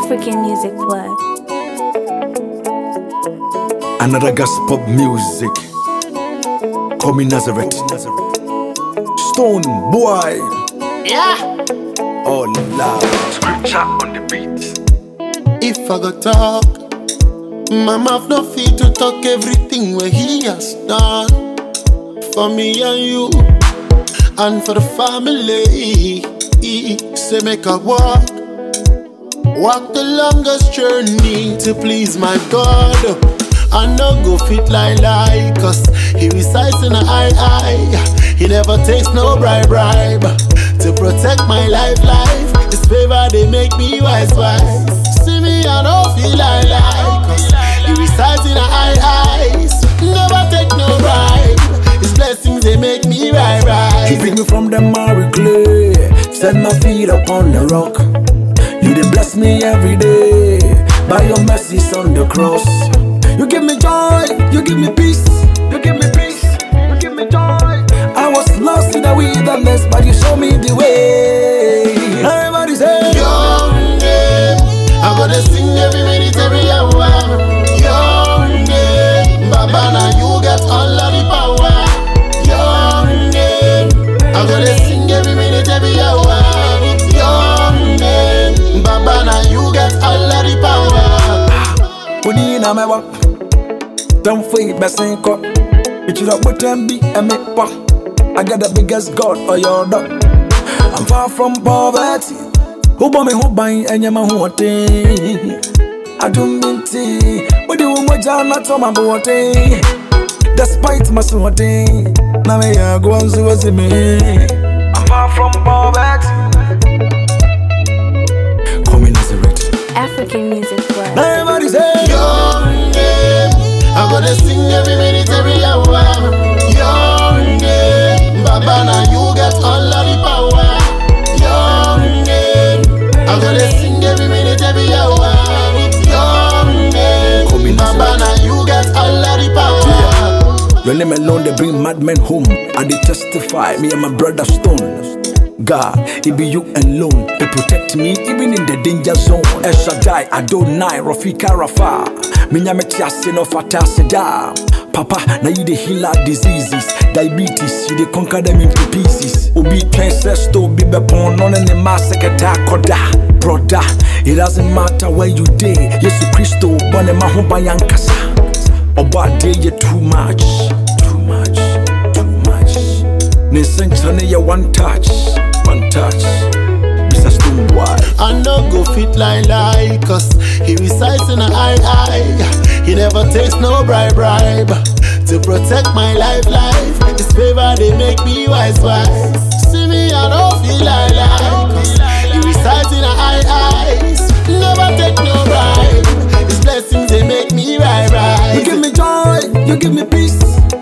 African music plug. Another gospel music. Call me Nazareth. Stone boy. Yeah. Oh loud. Scripture on the beat. If I go talk, my mouth no fit to talk everything where he has done for me and you, and for the family. Say make a walk the longest journey to please my God. I no go fit lie, cause he resides in a eye. He never takes no bribe to protect my life. His favor they make me wise. See me I don't feel lie, cause he resides in a eye. Never take no bribe. His blessings they make me rise. You pick me from the miry clay, set my feet upon the rock. You did bless me every day by your mercies on the cross. You give me joy, you give me peace, you give me peace, you give me joy. I was lost in the wilderness, but you show me the way. Everybody say your name, I'm gonna sing every minute, every hour. Your name, Baba, now you got all of the power. Your name, I'm gonna sing every minute, every hour. Your name, Baba, now you got all of the power. Udina mewa, don't feel best cut. It should have put them be a me pa. I got the biggest God or your dog. I'm far from poverty. Who bought me who buying and yama who I don't mean tea, but you won't not on my body. Despite my sweating, now me go on to me. I'm far from poverty. Come in Nazareth. African music plug. Everybody say your name, I'm gonna sing every minute, every hour. Your name, Baba, now you got all of the power. Your name, I'm gonna sing every minute, every hour. Your name, Baba, now you got all of the power. Your name alone, they bring madmen home, and they testify, me and my brother Stone. God, it be you alone, they protect me even in the danger zone. El Shaddai, Adonai, Rafika Rafa, Minyametiase no Fataseda. Papa, now you the healer diseases, diabetes, you the conquer them into pieces. Obi Pensesto, Bibe Pon, none in the massacre, Koda. Brother, it doesn't matter where you day. Yesu Christo, Bonema Humba Yankasa. Oba day you too much. Nisentane ya one touch, Mr. Stone boy. I no go fit lie, cause he resides in a eye. He never takes no bribe to protect my life. His favor they make me wise. See me I don't feel lie, cause he resides in a eye. Never take no bribe. His blessings they make me rise. You give me joy, you give me peace,